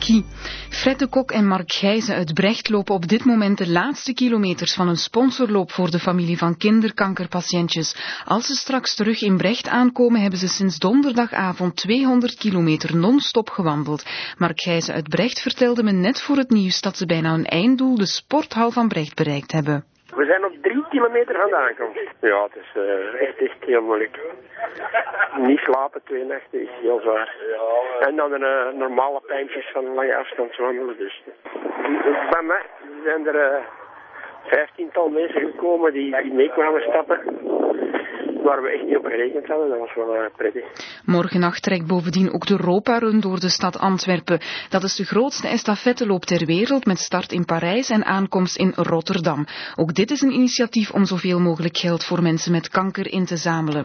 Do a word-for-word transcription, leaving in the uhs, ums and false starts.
ski. Fred de Kok en Mark Gijzen uit Brecht lopen op dit moment de laatste kilometers van een sponsorloop voor de familie van kinderkankerpatiëntjes. Als ze straks terug in Brecht aankomen, hebben ze sinds donderdagavond tweehonderd kilometer non-stop gewandeld. Mark Gijzen uit Brecht vertelde me net voor het nieuws dat ze bijna hun einddoel, de sporthal van Brecht, bereikt hebben. We zijn op drie kilometer van de aankomst. Ja, het is uh, echt, echt heel moeilijk. Niet slapen twee nachten is heel zwaar. En dan een uh, normale pijntjes van lange afstand wandelen. Dus. Bij mij zijn er uh, vijftiental mensen gekomen die, die mee kwamen stappen. Waar we echt niet op gerekend hadden, dat was wel uh, prettig. Morgennacht trekt bovendien ook de Europa-run door de stad Antwerpen. Dat is de grootste estafetteloop ter wereld met start in Parijs en aankomst in Rotterdam. Ook dit is een initiatief om zoveel mogelijk geld voor mensen met kanker in te zamelen.